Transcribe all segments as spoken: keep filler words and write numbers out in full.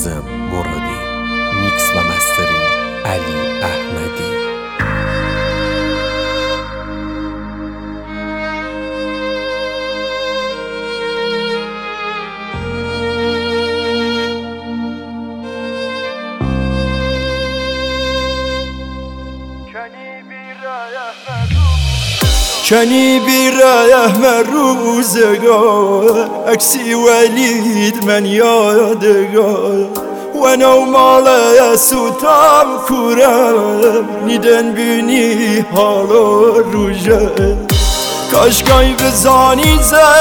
کاظم مرادی. میکس و مسترینگ علی احمدی. کنی بیره من روزگار، عکسی ولید من یادگار، و نو مال سوتم کورم نیدن بینی حال و روژه. کاشکای بزانی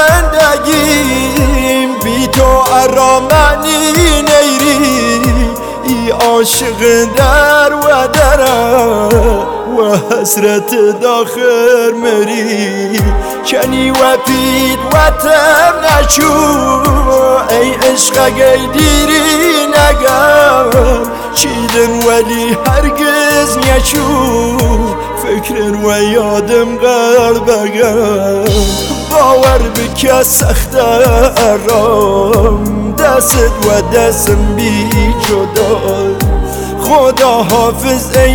زندگیم بی تو ارامنی نیری، ای عاشق در و درم و حسرت داخل مری. کنی و پید و تم نچو ای عشق گی دیری نگم، چیدن ولی هرگز نچو فکرن و یادم قلبگم. باور بکه سخت ارام دست و دستم بی جدا. خدا حافظ ای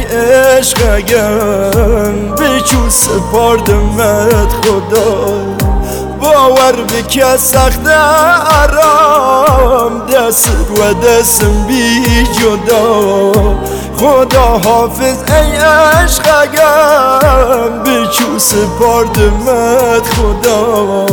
عشقم بچو سپاردمت خدا. باور بکه سخت ارام دست و دستم بی جدا. خدا حافظ ای عشقم بچو سپاردمت خدا.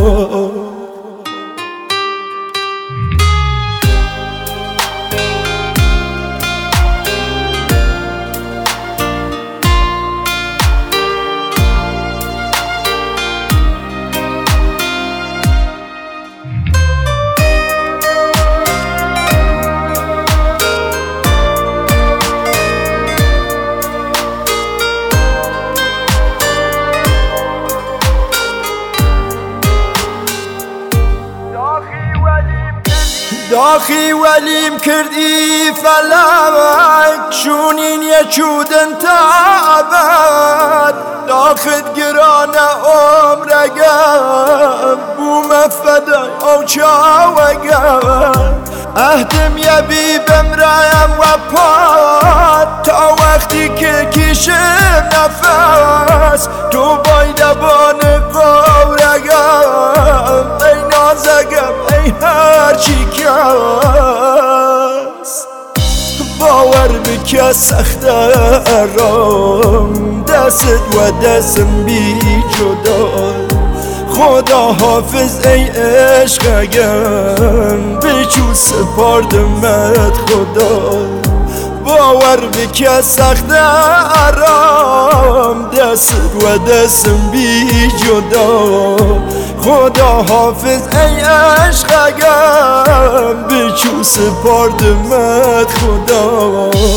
داخی ولیم کردی فلک شونین یچودن تا ابد. داخت گرانه عمرگم بوم فدای او چاوگم. اهدم یبی بمرایم و پاد تا وقتی که کشم نفس. تو باید بان قورگم ای نازگم ای هرچی کس. باور بکه سخت ارام دست و دستم بی جدا. خدا حافظ ای عشقم بچو سپاردمت خدا. باور بکه سخت ارام دست و دستم بی جدا. خدا حافظ ای عشقم بچو سپاردمت خدا.